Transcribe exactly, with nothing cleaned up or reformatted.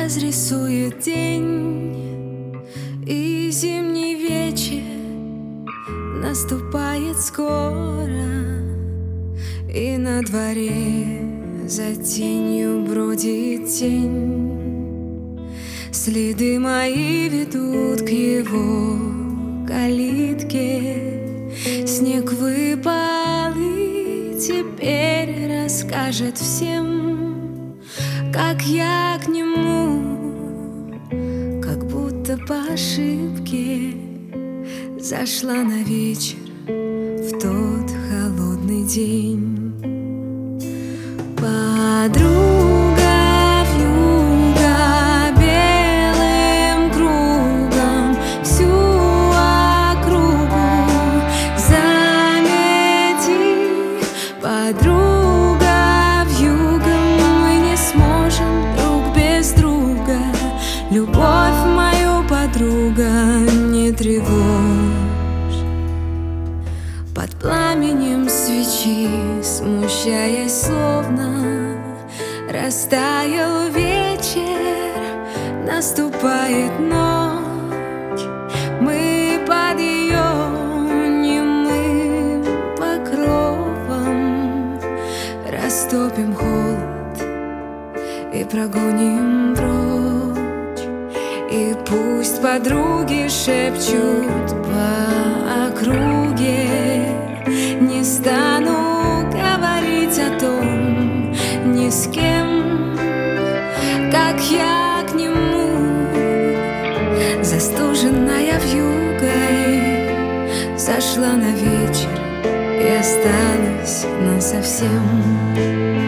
разрисует день, и зимний вечер наступает скоро, и на дворе за тенью бродит тень. Следы мои ведут к его калитке. Снег выпал и теперь расскажет всем, как я к нему, как будто по ошибке, зашла на вечер в тот холодный день. Подруга вьюга белым кругом всю округу замети. Подруга вьюга, мы не сможем друг без друга. Любовь мою, подруга, не тревожь. Под пламенем свечи, смущаясь словно, растаял вечер, наступает ночь. Мы под ее немым покровом растопим холод и прогоним прочь. И пусть подруги шепчут по округе, не стану говорить о том ни с кем, как я к нему, застуженная вьюгой, зашла на вечер и осталась насовсем.